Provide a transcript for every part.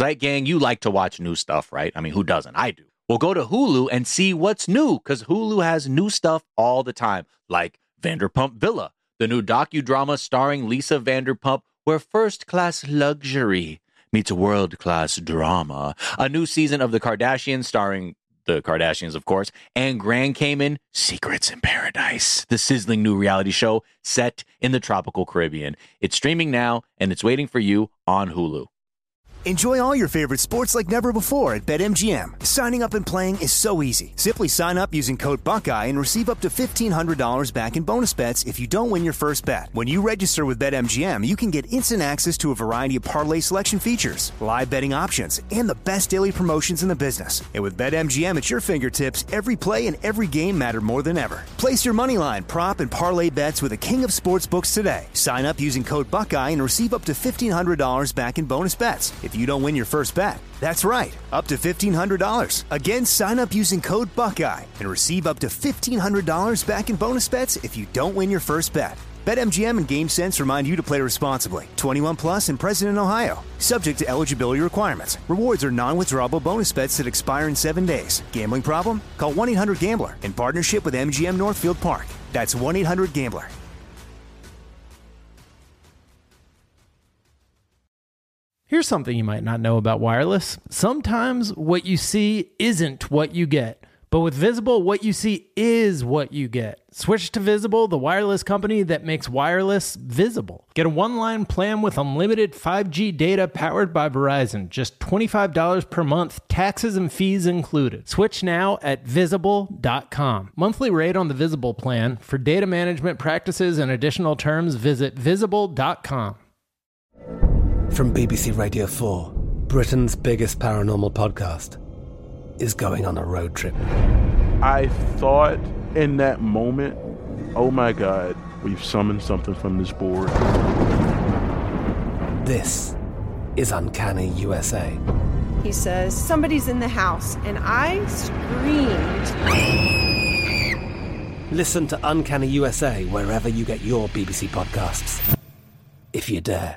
Zeit Gang, you like to watch new stuff, right? I mean, who doesn't? I do. Well, go to Hulu and see what's new, because Hulu has new stuff all the time, like Vanderpump Villa, the new docudrama starring Lisa Vanderpump, where first-class luxury meets world-class drama. A new season of The Kardashians starring the Kardashians, of course, and Grand Cayman, Secrets in Paradise, the sizzling new reality show set in the tropical Caribbean. It's streaming now, and it's waiting for you on Hulu. Enjoy all your favorite sports like never before at BetMGM. Signing up and playing is so easy. Simply sign up using code Buckeye and receive up to $1,500 back in bonus bets if you don't win your first bet. When you register with BetMGM, you can get instant access to a variety of parlay selection features, live betting options, and the best daily promotions in the business. And with BetMGM at your fingertips, every play and every game matter more than ever. Place your moneyline, prop, and parlay bets with the king of sportsbooks today. Sign up using code Buckeye and receive up to $1,500 back in bonus bets if you don't win your first bet. That's right, up to $1,500. Again, sign up using code Buckeye and receive up to $1,500 back in bonus bets if you don't win your first bet. BetMGM and GameSense remind you to play responsibly. 21 plus and present in Ohio. Subject to eligibility requirements. Rewards are non-withdrawable bonus bets that expire in 7 days. Gambling problem? Call 1-800-GAMBLER in partnership with MGM Northfield Park. That's 1-800-GAMBLER. Here's something you might not know about wireless. Sometimes what you see isn't what you get. But with Visible, what you see is what you get. Switch to Visible, the wireless company that makes wireless visible. Get a one-line plan with unlimited 5G data powered by Verizon. Just $25 per month, taxes and fees included. Switch now at Visible.com. Monthly rate on the Visible plan. For data management practices and additional terms, visit Visible.com. From BBC Radio 4, Britain's biggest paranormal podcast is going on a road trip. I thought in that moment, oh my God, we've summoned something from this board. This is Uncanny USA. He says, somebody's in the house, and I screamed. Listen to Uncanny USA wherever you get your BBC podcasts, if you dare.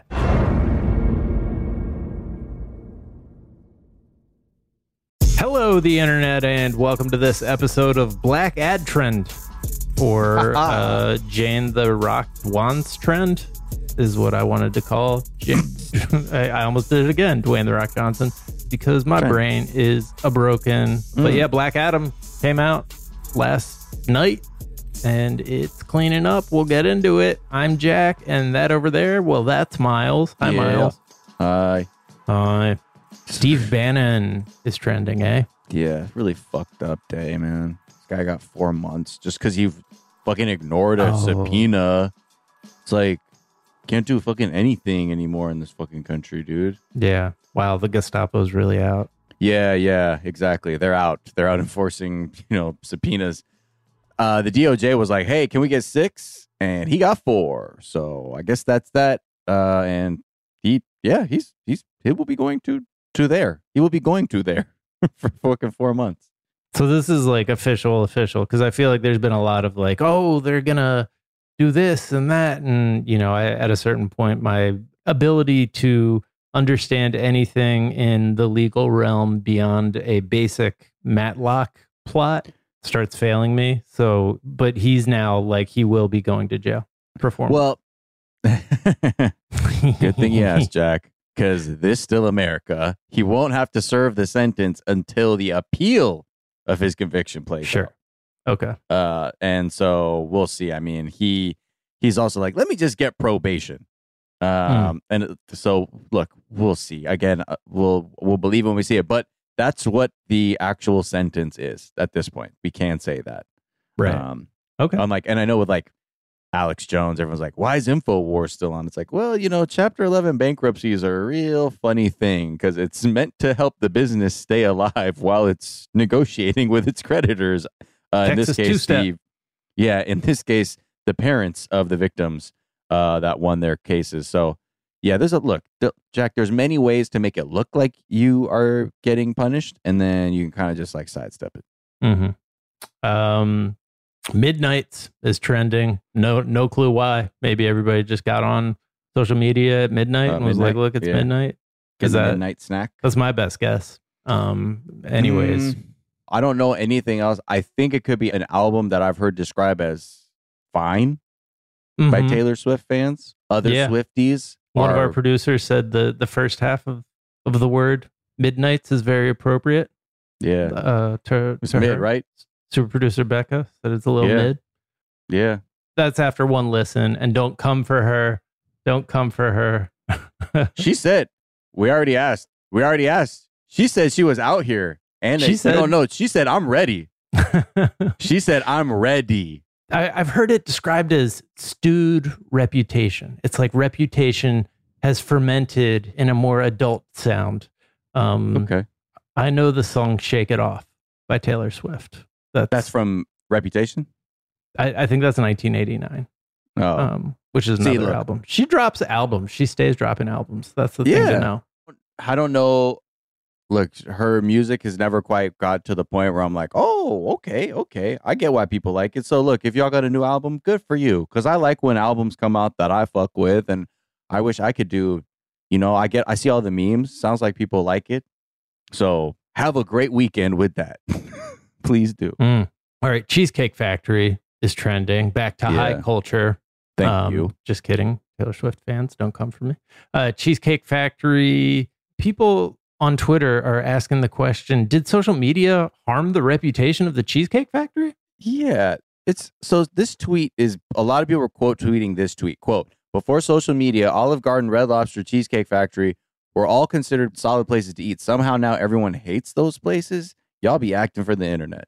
Hello, the internet, and welcome to this episode of Black Ad Trend, or Jane the Rock Wants Trend, is what I wanted to call Jane. I almost did it again, Dwayne the Rock Johnson, because my brain is a broken. But yeah, Black Adam came out last night, and it's cleaning up. We'll get into it. I'm Jack, and that over there, well, that's Miles. Hi, Miles. Hi. Hi. Steve Bannon is trending, eh? Yeah, really fucked up day, man. This guy got 4 months just because you fucking ignored a subpoena. It's like, can't do fucking anything anymore in this fucking country, dude. Yeah. Wow, the Gestapo's really out. Yeah, exactly. They're out. They're out enforcing, subpoenas. The DOJ was like, hey, can we get 6? And he got 4. So I guess that's that. And he will be going to there. He will be going to there for fucking 4 months. So this is like official, because I feel like there's been a lot of like, oh, they're gonna do this and that, and at a certain point, my ability to understand anything in the legal realm beyond a basic Matlock plot starts failing me. So, but he's now like, he will be going to jail. Well, good thing you asked, Jack. Because this still America. He won't have to serve the sentence until the appeal of his conviction plays out. Okay. And so we'll see. I mean, he's also like, let me just get probation. And so look, we'll see. Again, we'll believe when we see it. But that's what the actual sentence is at this point. We can say that. Right. Okay. I'm like, and I know with like Alex Jones, everyone's like, why is InfoWars still on? It's like, well, Chapter 11 bankruptcies are a real funny thing because it's meant to help the business stay alive while it's negotiating with its creditors. In this case, in this case, the parents of the victims that won their cases. So, yeah, Jack, there's many ways to make it look like you are getting punished, and then you can kind of just like sidestep it. Mm-hmm. Midnights is trending. No clue why. Maybe everybody just got on social media at midnight and was like, look, it's midnight. Is that midnight snack? That's my best guess. Anyways, I don't know anything else. I think it could be an album that I've heard described as fine by Taylor Swift fans. Other Swifties. One of our producers said the first half of the word midnights is very appropriate. Yeah. To mid, her. right? Super producer Becca said it's a little mid. Yeah. That's after one listen. And don't come for her. Don't come for her. She said, we already asked. She said she was out here. And she said, no, she said, I'm ready. She said, I'm ready. I've heard it described as stewed reputation. It's like Reputation has fermented in a more adult sound. Okay. I know the song Shake It Off by Taylor Swift. That's from Reputation? I think that's 1989. Which is another album. She drops albums. She stays dropping albums. That's the thing to know. I don't know. Look, her music has never quite got to the point where I'm like, oh, okay. I get why people like it. So look, if y'all got a new album, good for you. Because I like when albums come out that I fuck with, and I wish I could do, I see all the memes. Sounds like people like it. So have a great weekend with that. Please do. All right. Cheesecake Factory is trending. Back to high culture. Thank you. Just kidding. Taylor Swift fans, don't come for me. Cheesecake Factory. People on Twitter are asking the question, did social media harm the reputation of the Cheesecake Factory? Yeah. So this tweet is, a lot of people were quote tweeting this tweet. Quote, before social media, Olive Garden, Red Lobster, Cheesecake Factory were all considered solid places to eat. Somehow now everyone hates those places. Y'all be acting for the internet.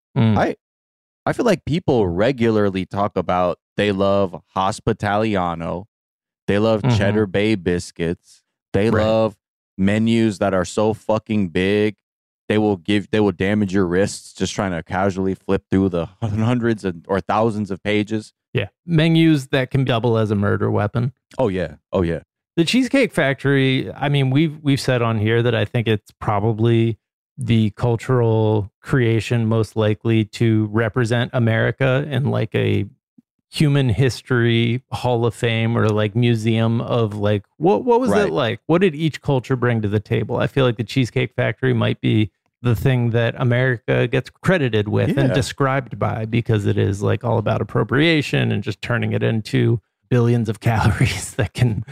I feel like people regularly talk about they love Hospitaliano. They love Cheddar Bay biscuits. They love menus that are so fucking big. They will damage your wrists just trying to casually flip through the hundreds or thousands of pages. Yeah. Menus that can double as a murder weapon. Oh yeah. The Cheesecake Factory, I mean, we've said on here that I think it's probably the cultural creation most likely to represent America in like a human history hall of fame or like museum of like, what was it like? What did each culture bring to the table? I feel like the Cheesecake Factory might be the thing that America gets credited with and described by, because it is like all about appropriation and just turning it into billions of calories that can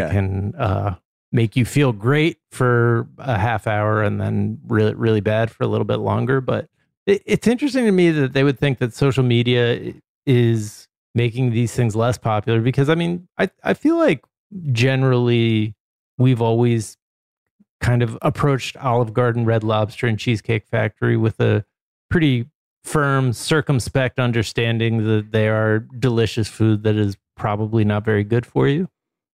make you feel great for a half hour and then really, really bad for a little bit longer. But it's interesting to me that they would think that social media is making these things less popular, because I mean, I feel like generally we've always kind of approached Olive Garden, Red Lobster, and Cheesecake Factory with a pretty firm, circumspect understanding that they are delicious food that is probably not very good for you.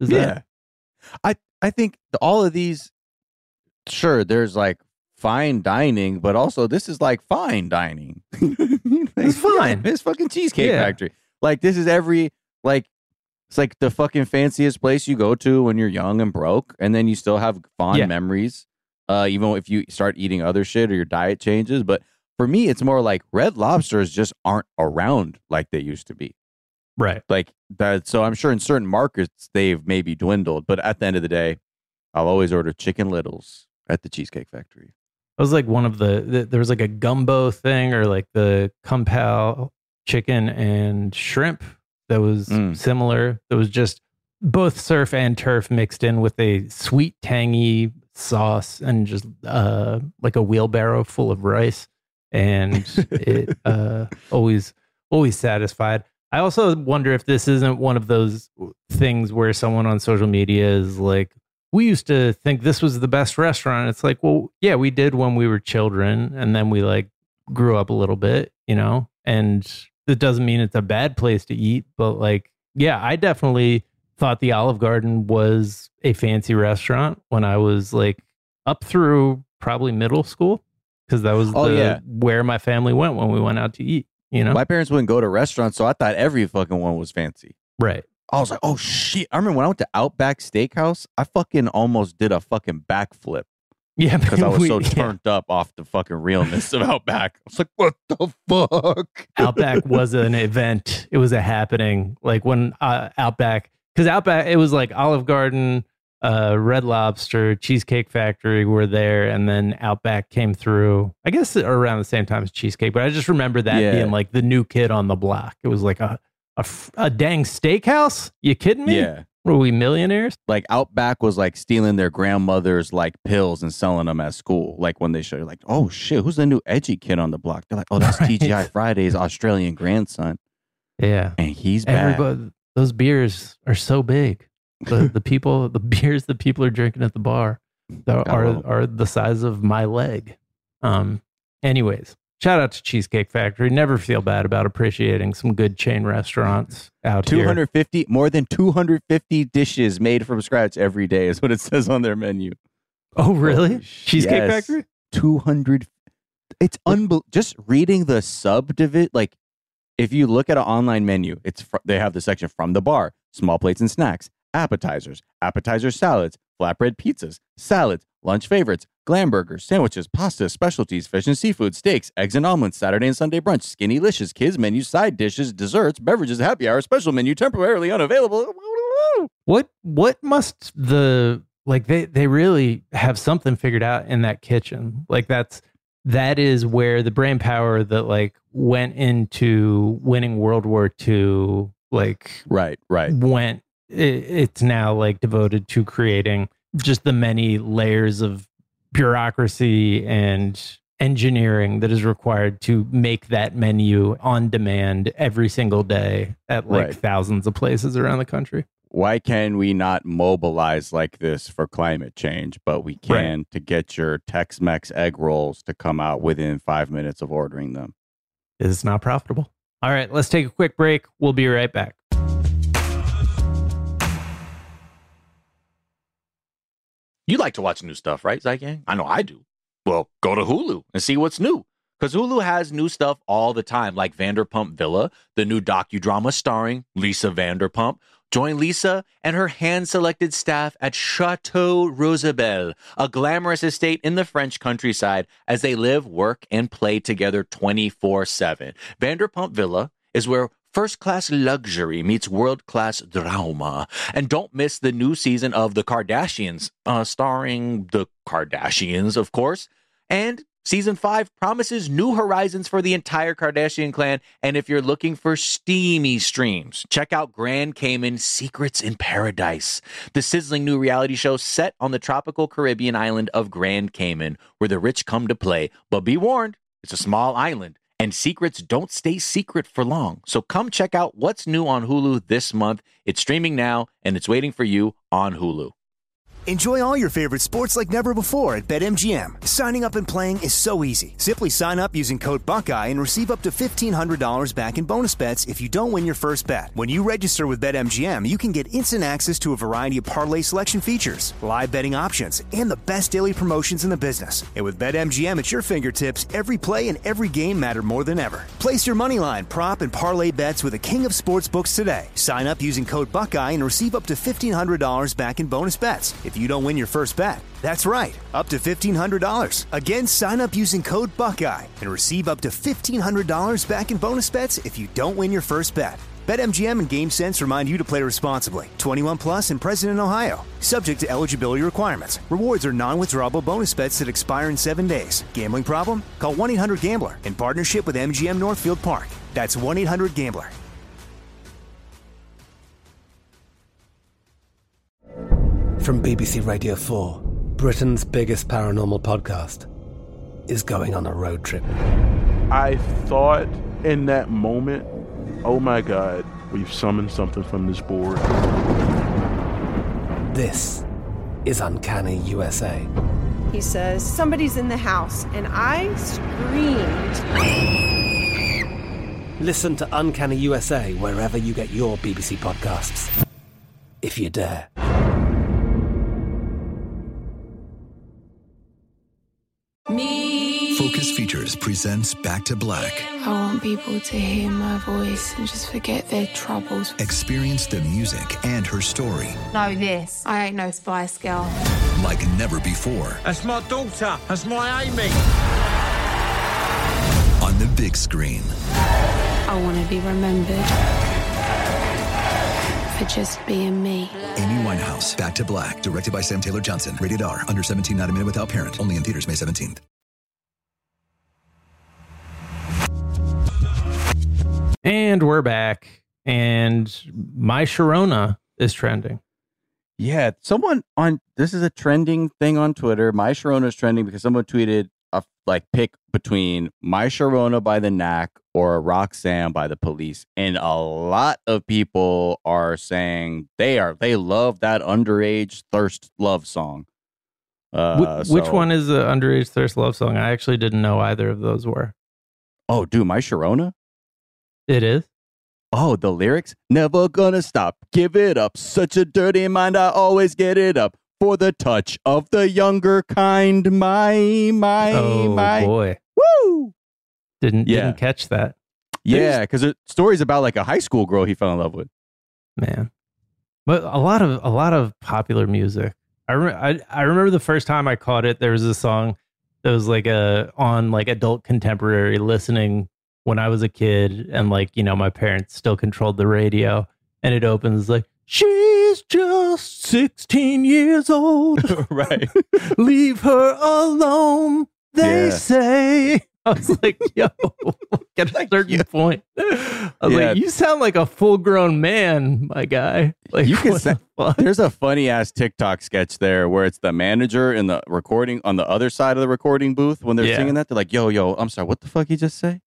I think all of these, sure, there's like fine dining, but also this is like fine dining. It's fine. It's fucking Cheesecake Factory. Like this is it's like the fucking fanciest place you go to when you're young and broke, and then you still have fond memories, even if you start eating other shit or your diet changes. But for me, it's more like Red Lobsters just aren't around like they used to be. Right. Like that. So I'm sure in certain markets they've maybe dwindled, but at the end of the day, I'll always order Chicken Littles at the Cheesecake Factory. It was like one of there was like a gumbo thing, or like the Kung Pao chicken and shrimp that was similar. That was just both surf and turf mixed in with a sweet, tangy sauce and just like a wheelbarrow full of rice. And it always satisfied. I also wonder if this isn't one of those things where someone on social media is like, we used to think this was the best restaurant. It's like, well, yeah, we did when we were children, and then we like grew up a little bit, and it doesn't mean it's a bad place to eat, but like, yeah, I definitely thought the Olive Garden was a fancy restaurant when I was like up through probably middle school, because that was where my family went when we went out to eat. My parents wouldn't go to restaurants, so I thought every fucking one was fancy. Right. I was like, oh shit. I remember when I went to Outback Steakhouse, I fucking almost did a fucking backflip. Yeah, because I was so turned up off the fucking realness of Outback. I was like, what the fuck? Outback was an event. It was a happening. Like when Outback, because Outback, it was like Olive Garden, Red Lobster, Cheesecake Factory were there, and then Outback came through, I guess around the same time as Cheesecake, but I just remember that being like the new kid on the block. It was like a dang steakhouse? You kidding me? Yeah. Were we millionaires? Like Outback was like stealing their grandmother's like pills and selling them at school. Like when they show you like, oh shit, who's the new edgy kid on the block? They're like, oh, that's TGI Friday's Australian grandson. Yeah. And he's back. Those beers are so big. The beers that people are drinking at the bar are the size of my leg. Anyways, shout out to Cheesecake Factory. Never feel bad about appreciating some good chain restaurants out here. More than 250 dishes made from scratch every day is what it says on their menu. Oh, really? Cheesecake Factory? 200. It's unbelievable. Just reading the subdivision, like if you look at an online menu, they have the section from the bar, small plates and snacks, appetizers, appetizer salads, flatbread pizzas, salads, lunch favorites, glam burgers, sandwiches, pasta, specialties, fish and seafood, steaks, eggs and omelets, Saturday and Sunday brunch, Skinny-licious, kids menu, side dishes, desserts, beverages, happy hour, special menu, temporarily unavailable. What must they really have something figured out in that kitchen? Like that is where the brain power that like went into winning World War II, like right. went. It's now like devoted to creating just the many layers of bureaucracy and engineering that is required to make that menu on demand every single day at like thousands of places around the country. Why can we not mobilize like this for climate change, but we can to get your Tex-Mex egg rolls to come out within 5 minutes of ordering them? It's not profitable. All right, let's take a quick break. We'll be right back. You like to watch new stuff, right, Zygang? I know I do. Well, go to Hulu and see what's new. Because Hulu has new stuff all the time, like Vanderpump Villa, the new docudrama starring Lisa Vanderpump. Join Lisa and her hand-selected staff at Chateau Rosabelle, a glamorous estate in the French countryside, as they live, work, and play together 24/7. Vanderpump Villa is where first-class luxury meets world-class drama. And don't miss the new season of The Kardashians, starring the Kardashians, of course. And Season 5 promises new horizons for the entire Kardashian clan. And if you're looking for steamy streams, check out Grand Cayman Secrets in Paradise, the sizzling new reality show set on the tropical Caribbean island of Grand Cayman, where the rich come to play. But be warned, it's a small island, and secrets don't stay secret for long. So come check out what's new on Hulu this month. It's streaming now, and it's waiting for you on Hulu. Enjoy all your favorite sports like never before at BetMGM. Signing up and playing is so easy. Simply sign up using code Buckeye and receive up to $1,500 back in bonus bets if you don't win your first bet. When you register with BetMGM, you can get instant access to a variety of parlay selection features, live betting options, and the best daily promotions in the business. And with BetMGM at your fingertips, every play and every game matter more than ever. Place your moneyline, prop, and parlay bets with the king of sportsbooks today. Sign up using code Buckeye and receive up to $1,500 back in bonus bets if you don't win your first bet. That's right, up to $1,500. Again, sign up using code Buckeye and receive up to $1,500 back in bonus bets if you don't win your first bet. BetMGM and GameSense remind you to play responsibly. 21 plus and present in Ohio. Subject to eligibility requirements. Rewards are non-withdrawable bonus bets that expire in 7 days. Gambling problem? Call 1-800-GAMBLER in partnership with MGM Northfield Park. That's 1-800-GAMBLER. From BBC Radio 4, Britain's biggest paranormal podcast is going on a road trip. I thought in that moment, oh my God, we've summoned something from this board. This is Uncanny USA. He says, somebody's in the house, and I screamed. Listen to Uncanny USA wherever you get your BBC podcasts, if you dare. Focus Features presents Back to Black. I want people to hear my voice and just forget their troubles. Experience the music and her story. Know this, I ain't no Spice Girl. Like never before. That's my daughter. That's my Amy. On the big screen. I want to be remembered for just being me. Amy Winehouse, Back to Black, directed by Sam Taylor Johnson. Rated R, under 17, not a minute without parent. Only in theaters May 17th. And we're back. And My Sharona is trending. Yeah, this is a trending thing on Twitter. My Sharona is trending because someone tweeted a pick between My Sharona by The Knack or Roxanne by The Police, and a lot of people are saying they love that underage thirst love song. Which one is the underage thirst love song? I actually didn't know either of those were. Oh, dude, My Sharona? It is. Oh, the lyrics? Never gonna stop, give it up. Such a dirty mind, I always get it up. For the touch of the younger kind, my. Boy. Woo! Didn't catch that. Yeah, because the story's about like a high school girl he fell in love with. Man. But a lot of popular music. I remember the first time I caught it, there was a song that was on adult contemporary listening when I was a kid, and my parents still controlled the radio, and it opens like, she's just 16 years old. Right. Leave her alone, they say. I was like, yo, at a certain point, I was like, you sound like a full-grown man, my guy. Like, you can say, there's a funny ass TikTok sketch there where it's the manager in the recording on the other side of the recording booth when they're singing that. They're like, yo, I'm sorry, what the fuck you just say?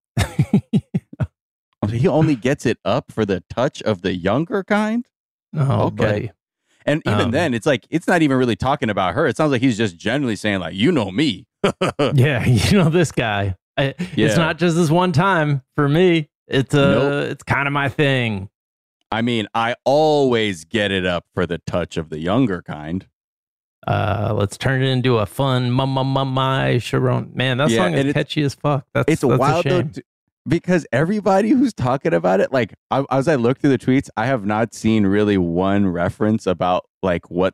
He only gets it up for the touch of the younger kind. Oh, okay. Buddy. And even then, it's not even really talking about her. It sounds like he's just generally saying, like, you know me. Yeah, you know this guy. It's not just this one time for me. It's it's kind of my thing. I mean, I always get it up for the touch of the younger kind. Let's turn it into a fun my Sharon. Man, that song is catchy as fuck. That's wild a shame. though, because everybody who's talking about it, like as I look through the tweets, I have not seen really one reference about who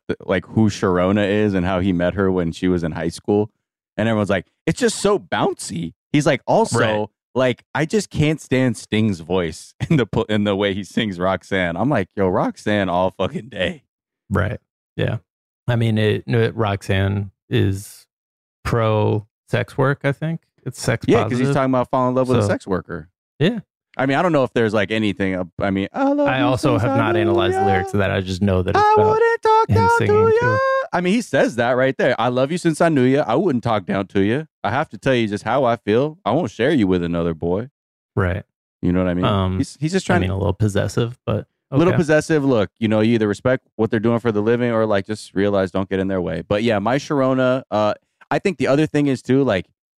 Sharona is and how he met her when she was in high school. And everyone's like, it's just so bouncy. He's like, also, I just can't stand Sting's voice in the way he sings Roxanne. I'm like, yo, Roxanne all fucking day. Right. Yeah. I mean, Roxanne is pro sex work, I think. It's sex positive. Yeah, because he's talking about falling in love with a sex worker. Yeah. I mean, I don't know if there's anything. I mean, I also have not analyzed the lyrics of that. I just know that it's about wouldn't talk him down singing to to you. I mean, he says that right there. I love you since I knew you. I wouldn't talk down to you. I have to tell you just how I feel. I won't share you with another boy. Right. You know what I mean? He's just trying. a little possessive, but a little possessive. Look, you either respect what they're doing for the living or just realize don't get in their way. But yeah, My Sharona. I think the other thing is too,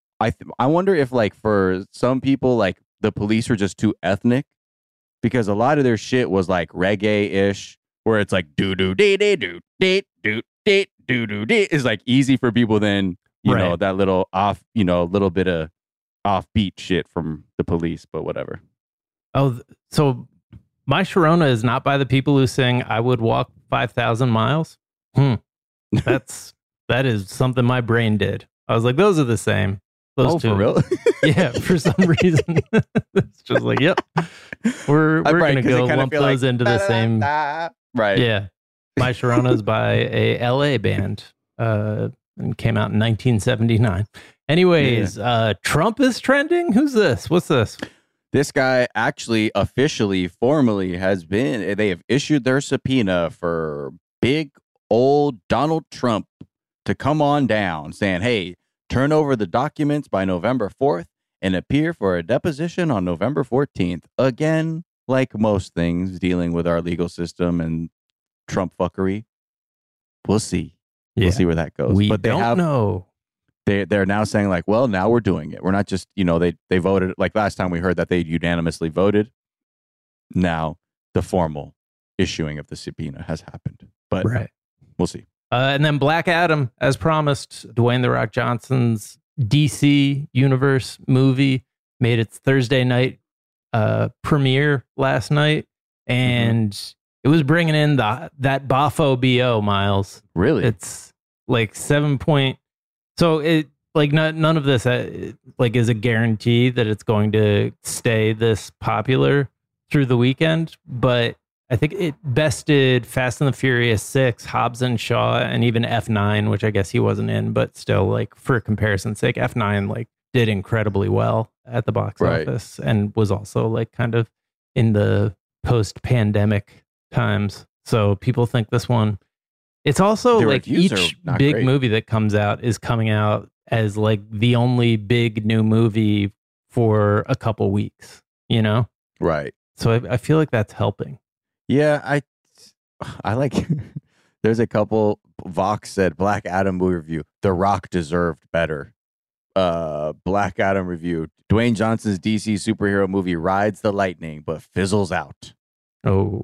I wonder if for some people the Police are just too ethnic, because a lot of their shit was reggae-ish, where it's do do dee dee do dee do dee do do dee is easy for people than you know that little off little bit of offbeat shit from the Police, but whatever. Oh, so My Sharona is not by the people who sing I Would Walk 5,000 Miles? That is something my brain did. I was like, those are the same. Those two. For real? Yeah, for some reason. It's just yep. We're going to go lump those into the same. Right. Yeah. My Sharona is by a LA band and came out in 1979. Anyways, Trump is trending? Who's this? What's this? This guy actually formally they have issued their subpoena for big old Donald Trump to come on down, saying, hey, turn over the documents by November 4th and appear for a deposition on November 14th. Again, like most things dealing with our legal system and Trump fuckery, we'll see. Yeah. We'll see where that goes. But they don't know. They're now saying well, now we're doing it. We're not just, they voted, last time we heard that they unanimously voted. Now the formal issuing of the subpoena has happened, but we'll see. And then Black Adam, as promised, Dwayne The Rock Johnson's DC Universe movie made its Thursday night premiere last night, and it was bringing in that Bafo BO, Miles. Really? It's 7 point. So it none of this is a guarantee that it's going to stay this popular through the weekend, but I think it bested Fast and the Furious 6, Hobbs and Shaw, and even F9, which I guess he wasn't in, but still, like, for comparison's sake, F9 like did incredibly well at the box office and was also like kind of in the post-pandemic times. So people think this one. It's also The like reviews each are not big great. movie that comes out is coming out as like the only big new movie for a couple weeks, you know? Right. So I feel like that's helping. Yeah, I like. There's a couple. Vox said Black Adam movie review. The Rock deserved better. Black Adam review. Dwayne Johnson's DC superhero movie rides the lightning but fizzles out. Oh,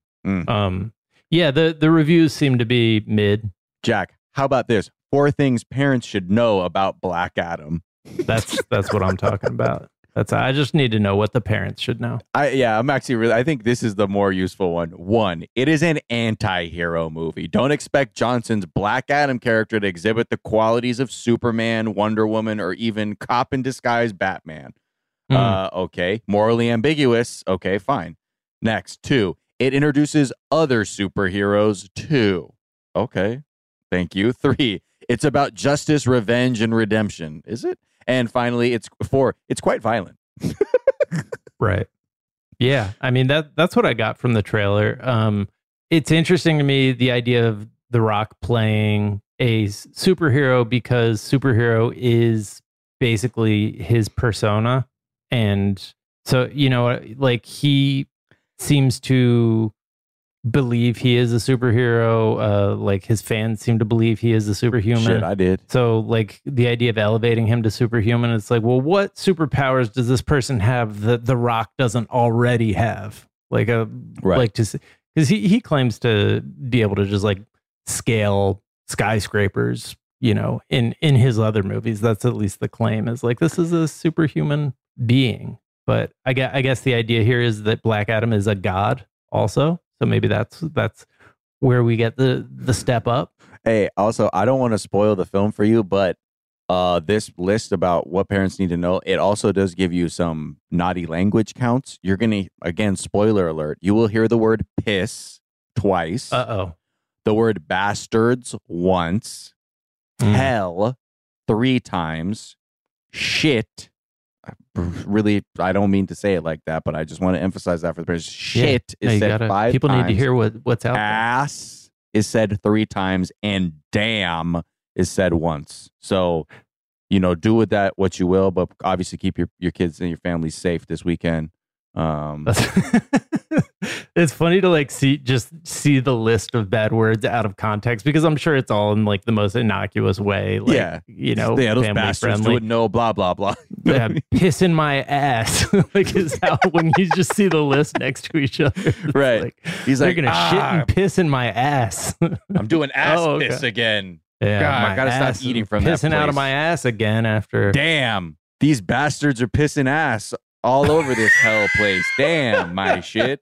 yeah. The reviews seem to be mid. Jack, how about this? 4 things parents should know about Black Adam. That's what I'm talking about. I just need to know what the parents should know. I think this is the more useful one. 1, it is an anti-hero movie. Don't expect Johnson's Black Adam character to exhibit the qualities of Superman, Wonder Woman, or even cop in disguise Batman. Okay. Morally ambiguous. Okay, fine. Next, 2, it introduces other superheroes too. Okay. Thank you. 3, it's about justice, revenge, and redemption. Is it? And finally, it's 4, it's quite violent. Right. Yeah. I mean, that's what I got from the trailer. It's interesting to me, the idea of The Rock playing a superhero, because superhero is basically his persona. And so, you know, like he seems to believe he is a superhero. Like his fans seem to believe he is a superhuman. Shit, I did. So like the idea of elevating him to superhuman, it's like, well, what superpowers does this person have that The Rock doesn't already have? Like like to, because he claims to be able to just like scale skyscrapers, you know, in his other movies. That's at least the claim, is like, this is a superhuman being. But I guess the idea here is that Black Adam is a god also. So maybe that's where we get the step up. Hey, also, I don't want to spoil the film for you, but this list about what parents need to know, it also does give you some naughty language counts. You're going to, again, spoiler alert, you will hear the word piss twice. Uh-oh. The word bastards once. Hell 3 times. Shit. Really, I don't mean to say it like that, but I just want to emphasize that for the parents. Shit is said 5 times. People need to hear what's out there. Ass is said 3 times, and damn is said once. So, you know, do with that what you will, but obviously keep your kids and your family safe this weekend. It's funny to like see the list of bad words out of context, because I'm sure it's all in like the most innocuous way. Like, you know, those family bastards friendly. would know, blah blah blah. Yeah, piss in my ass. Like, is how when you just see the list next to each other, right? Like, he's they're like, gonna shit and piss in my ass. I'm doing ass okay. piss again. Yeah, God, my I gotta ass stop eating from pissing that place. out of my ass again after. Damn, these bastards are pissing ass all over this hell place. Damn, my shit.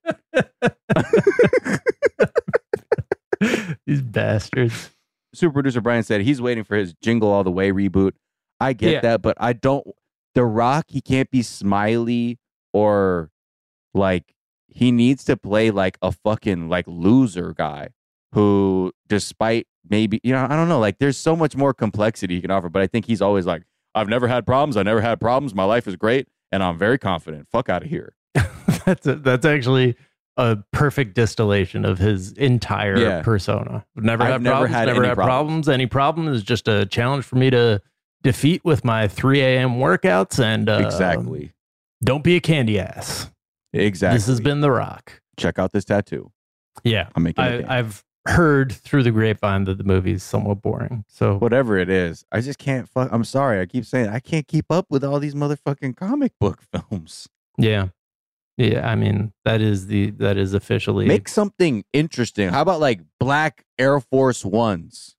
These bastards. Super producer Brian said he's waiting for his Jingle All the Way reboot. I get that, but I don't. The Rock, he can't be smiley or like, he needs to play like a fucking like loser guy who, despite maybe, you know, I don't know, like there's so much more complexity he can offer, but I think he's always like, I've never had problems. I never had problems. My life is great. And I'm very confident. Fuck out of here. That's actually a perfect distillation of his entire persona. Never had problems. Any problem is just a challenge for me to defeat with my 3 a.m. workouts. And exactly. Don't be a candy ass. Exactly. This has been The Rock. Check out this tattoo. Yeah. I'm making I've heard through the grapevine that the movie is somewhat boring. So whatever it is, I just can't I'm sorry. I keep saying I can't keep up with all these motherfucking comic book films. Yeah. I mean, that is officially. Make something interesting. How about like Black Air Force Ones?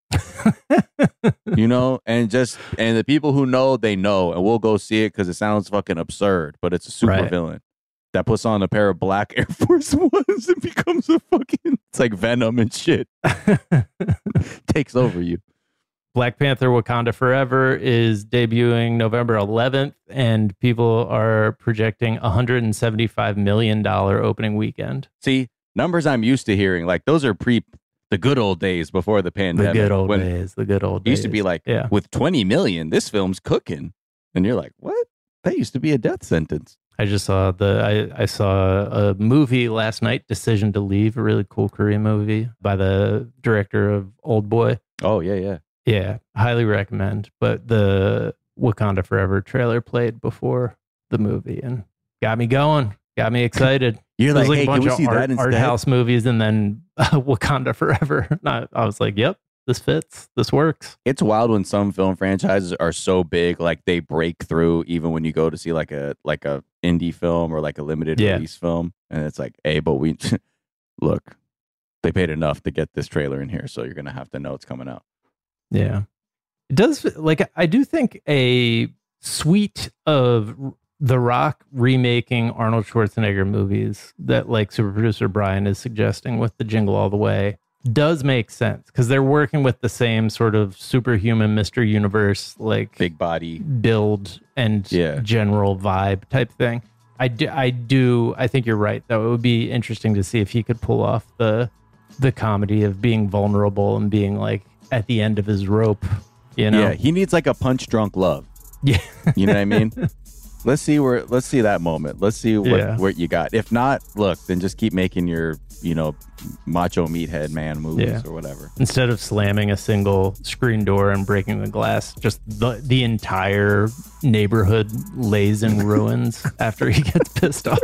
You know, and the people who know, they know, and we'll go see it because it sounds fucking absurd, but it's a super villain that puts on a pair of black Air Force Ones and becomes a fucking, it's like Venom and shit. Takes over you. Black Panther Wakanda Forever is debuting November 11th, and people are projecting $175 million opening weekend. See, numbers I'm used to hearing. Like those are the good old days before the pandemic. The good old days. It used to be like, with 20 million, this film's cooking. And you're like, what? That used to be a death sentence. I just saw I saw a movie last night, Decision to Leave, a really cool Korean movie by the director of Old Boy. Oh, yeah. Yeah, highly recommend. But the Wakanda Forever trailer played before the movie and got me going, got me excited. You're like, hey, a bunch can we of see that instead? art house movies and then Wakanda Forever. I was like, yep, this fits. This works. It's wild when some film franchises are so big, like they break through even when you go to see like a indie film or like a limited release film. And it's like, hey, but we look, they paid enough to get this trailer in here, so you're gonna have to know it's coming out. Yeah. It does, like, I do think a suite of The Rock remaking Arnold Schwarzenegger movies that, like, super producer Brian is suggesting with the Jingle All the Way does make sense because they're working with the same sort of superhuman Mr. Universe, like big body build and general vibe type thing. I think you're right, though. It would be interesting to see if he could pull off the comedy of being vulnerable and being like at the end of his rope. You know? Yeah, he needs like a punch drunk love. Yeah. You know what I mean? Let's see that moment. Let's see what you got. If not, look, then just keep making your, macho meathead man movies or whatever. Instead of slamming a single screen door and breaking the glass, just the entire neighborhood lays in ruins after he gets pissed off.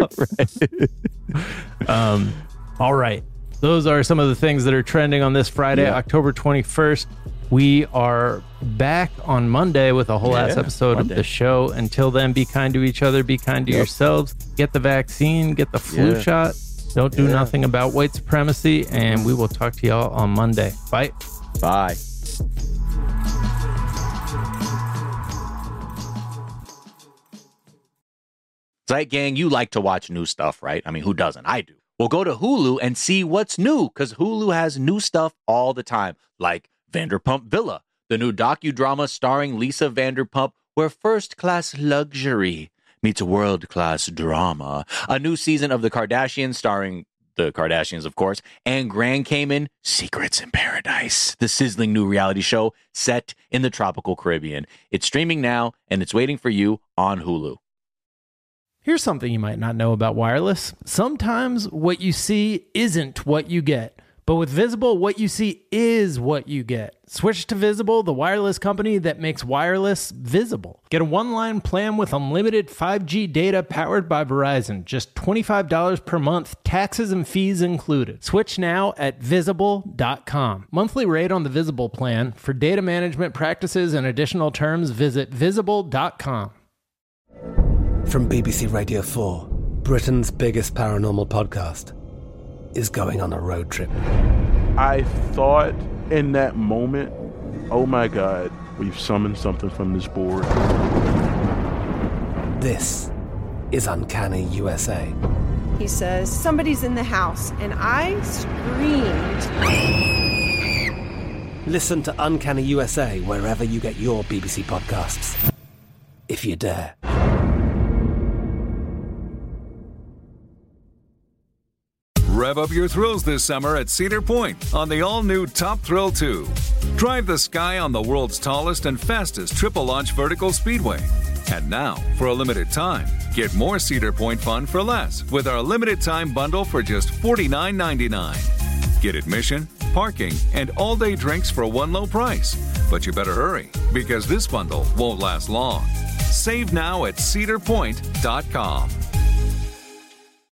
Right. All right. Those are some of the things that are trending on this Friday, October 21st. We are back on Monday with a whole ass episode of the show. Until then, be kind to each other, be kind to yourselves, get the vaccine, get the flu shot, don't do nothing about white supremacy, and we will talk to y'all on Monday. Bye. Bye. Zeit Gang, you like to watch new stuff, right? I mean, who doesn't? I do. Well, go to Hulu and see what's new, because Hulu has new stuff all the time, like Vanderpump Villa, the new docudrama starring Lisa Vanderpump, where first-class luxury meets world-class drama. A new season of The Kardashians starring the Kardashians, of course, and Grand Cayman, Secrets in Paradise, the sizzling new reality show set in the tropical Caribbean. It's streaming now, and it's waiting for you on Hulu. Here's something you might not know about wireless. Sometimes what you see isn't what you get. But with Visible, what you see is what you get. Switch to Visible, the wireless company that makes wireless visible. Get a one-line plan with unlimited 5G data powered by Verizon. Just $25 per month, taxes and fees included. Switch now at Visible.com. Monthly rate on the Visible plan. For data management practices and additional terms, visit Visible.com. From BBC Radio 4, Britain's biggest paranormal podcast is going on a road trip. I thought in that moment, oh my God, we've summoned something from this board. This is Uncanny USA. He says, somebody's in the house, and I screamed. Listen to Uncanny USA wherever you get your BBC podcasts, if you dare. Rev up your thrills this summer at Cedar Point on the all-new Top Thrill 2. Drive the sky on the world's tallest and fastest triple-launch vertical speedway. And now, for a limited time, get more Cedar Point fun for less with our limited-time bundle for just $49.99. Get admission, parking, and all-day drinks for one low price. But you better hurry, because this bundle won't last long. Save now at cedarpoint.com.